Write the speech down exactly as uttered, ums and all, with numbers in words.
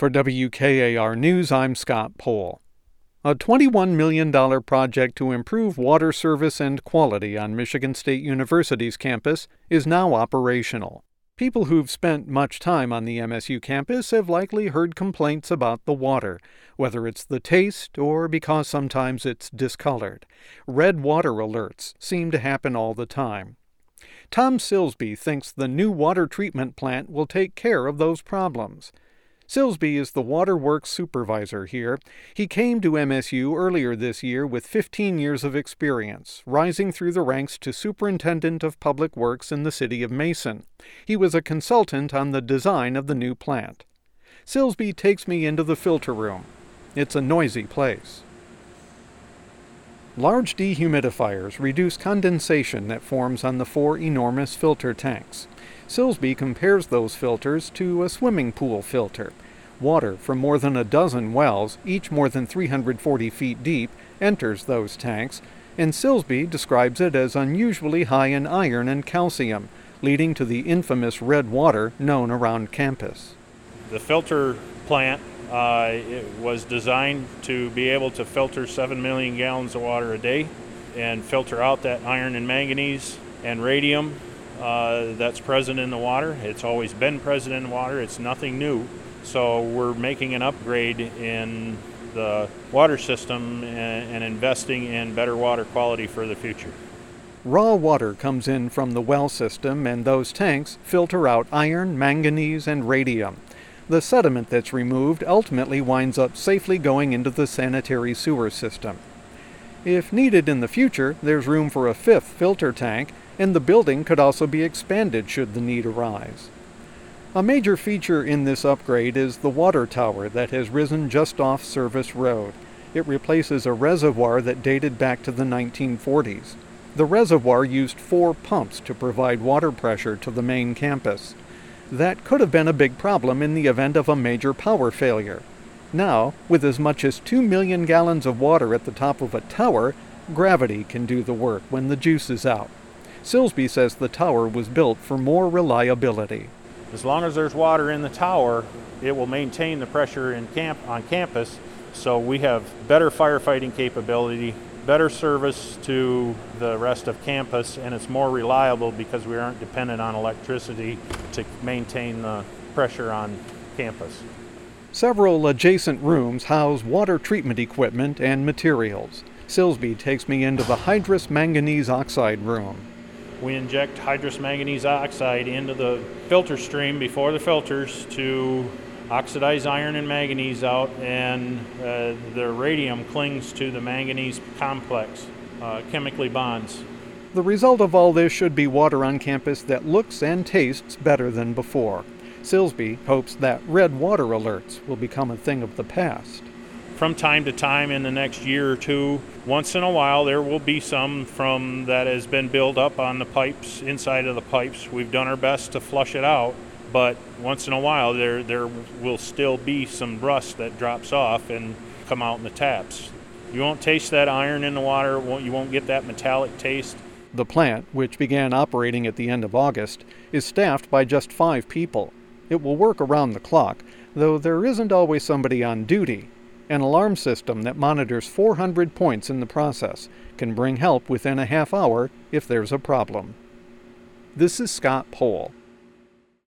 For W K A R News, I'm Scott Pohl. A twenty-one million dollars project to improve water service and quality on Michigan State University's campus is now operational. People who've spent much time on the M S U campus have likely heard complaints about the water, whether it's the taste or because sometimes it's discolored. Red water alerts seem to happen all the time. Tom Silsby thinks the new water treatment plant will take care of those problems. Silsby is the water works supervisor here. He came to M S U earlier this year with fifteen years of experience, rising through the ranks to superintendent of public works in the city of Mason. He was a consultant on the design of the new plant. Silsby takes me into the filter room. It's a noisy place. Large dehumidifiers reduce condensation that forms on the four enormous filter tanks. Silsby compares those filters to a swimming pool filter. Water from more than a dozen wells, each more than three hundred forty feet deep, enters those tanks, and Silsby describes it as unusually high in iron and calcium, leading to the infamous red water known around campus. The filter plant uh, it was designed to be able to filter seven million gallons of water a day and filter out that iron and manganese and radium uh, that's present in the water. It's always been present in water. It's nothing new. So we're making an upgrade in the water system and, and investing in better water quality for the future. Raw water comes in from the well system, and those tanks filter out iron, manganese, and radium. The sediment that's removed ultimately winds up safely going into the sanitary sewer system. If needed in the future, there's room for a fifth filter tank, and the building could also be expanded should the need arise. A major feature in this upgrade is the water tower that has risen just off Service Road. It replaces a reservoir that dated back to the nineteen forties. The reservoir used four pumps to provide water pressure to the main campus. That could have been a big problem in the event of a major power failure. Now, with as much as two million gallons of water at the top of a tower, gravity can do the work when the juice is out. Silsby says the tower was built for more reliability. As long as there's water in the tower, it will maintain the pressure in camp on campus, so we have better firefighting capability, better service to the rest of campus, and it's more reliable because we aren't dependent on electricity to maintain the pressure on campus. Several adjacent rooms house water treatment equipment and materials. Silsby takes me into the hydrous manganese oxide room. We inject hydrous manganese oxide into the filter stream before the filters to oxidize iron and manganese out, and uh, the radium clings to the manganese complex, uh, chemically bonds. The result of all this should be water on campus that looks and tastes better than before. Silsby hopes that red water alerts will become a thing of the past. From time to time in the next year or two, once in a while there will be some from that has been built up on the pipes, inside of the pipes. We've done our best to flush it out, but once in a while there there will still be some rust that drops off and come out in the taps. You won't taste that iron in the water, you won't get that metallic taste. The plant, which began operating at the end of August, is staffed by just five people. It will work around the clock, though there isn't always somebody on duty. An alarm system that monitors four hundred points in the process can bring help within a half hour if there's a problem. This is Scott Pohl.